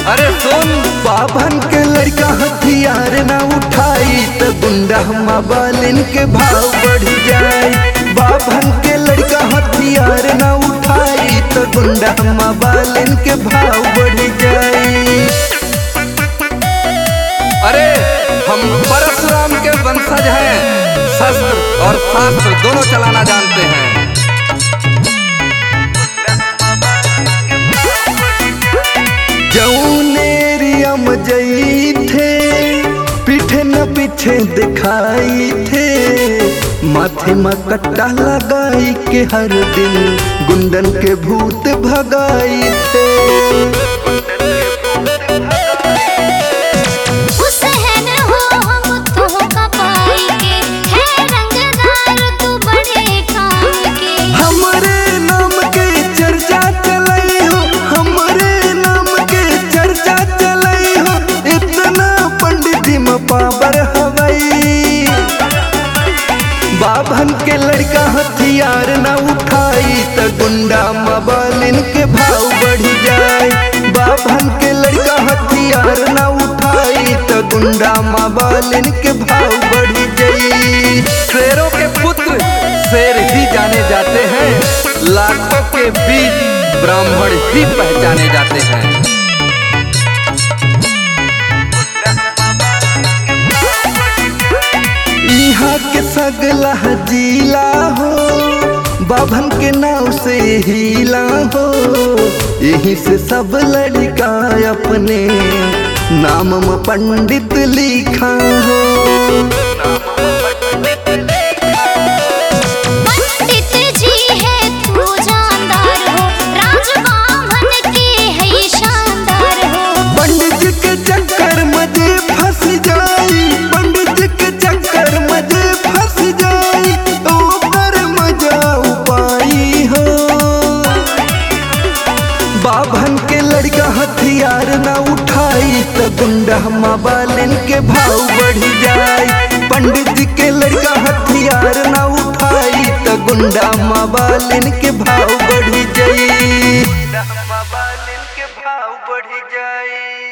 अरे सुन, बाभन के लड़का हथियार ना उठाई तो गुंडा मोबाइलन के भाव बढ़ जाए। बाभन के लड़का हथियार ना उठाई तो गुंडा मोबाइलन के भाव बढ़ जाए। अरे हम परशुराम के वंशज हैं, शस्त्र और शास्त्र दोनों चलाना जानते हैं। जौनेरियम जई थे पीछे न पीछे दिखाई थे, माथे में कट्टा लगाई के हर दिन गुंडन के भूत भगाई थे। पावर हवाई बाभन के लड़का हथियार न उठाई तो गुंडा मोबाइलन के भाव बढ़ जाए। बाभन के लड़का हथियार न उठाई तो गुंडा मोबाइलन के भाव बढ़ जाए। शेरों के पुत्र शेर ही जाने जाते हैं, लाखों के बीच ब्राह्मण ही पहचाने जाते हैं। यहाँ के सगला जिला हो बाभन के नाव से हिला हो, यही से सब लड़का अपने नाम में पंडित लिखा हो। पंडित जी है तू जानदार हो, राज बाभन के है शानदार हो। पंडित जी के चक्कर मजे फंस जाई, पंडित जी के चक्कर मजे फंस जाई, ऊपर मजा उपाई हो। बाभन के लड़का हथियार न उठाई तो गुंडा मोबाइलन के भाव बढ़ जाए। पंडित जी के लड़का हथियार न उठाई तो गुंडा मोबाइलन के भाव बढ़ जाए। गुंडा मोबाइलन के भाव बढ़ जाए।